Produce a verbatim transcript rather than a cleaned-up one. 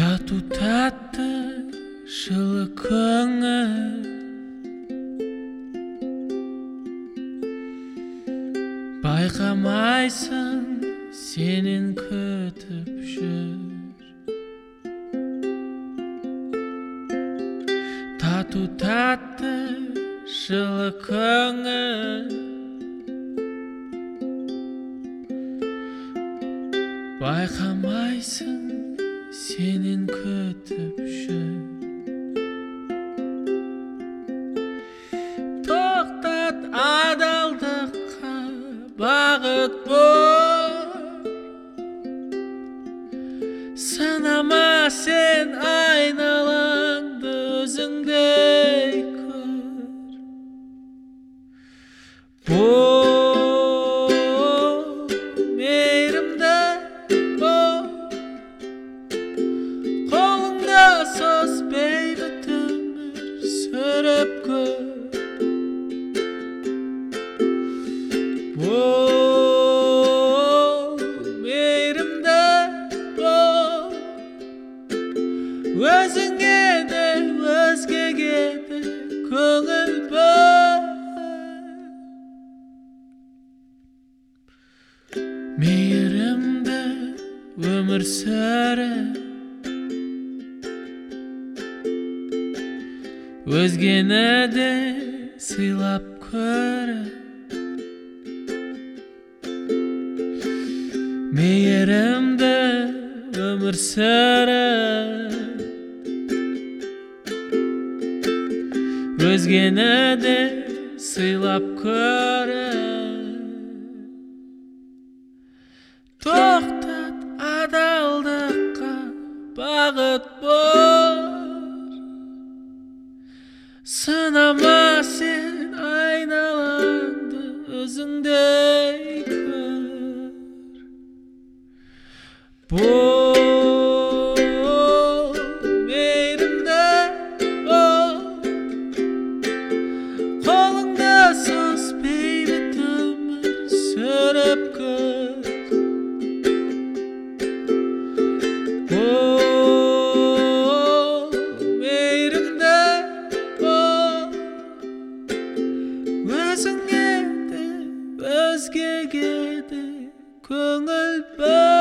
Тату татты жылы көңіл байқамайсың сенен күтіп жүр. Тату татты жылы көңіл байқамайсың сенен күтіп жүр. Тоқтат адалдыққа бағыт бол, сынама сен айналаңды өзіңдей көр. Бол мейірімді бол, қолыңда сос бейбіт өмір сүріп көр. Бол мейірімді бол, өзіңе де өзгеге де көңіл бөл. Мейірімді өмір сүріп, өзгені де сыйлап көріп. Мейірімді өмір сүріп, өзгені де сыйлап көріп. Тоқтат адалдыққа бағыт бол, сынама сен айналаңды өзіңдей көр. Бол мейірімді бол, қолыңда сос бейбіт өмір сүріп көр. Бол мейірімді бол, өзіңе де өзгеге де көңіл бөл.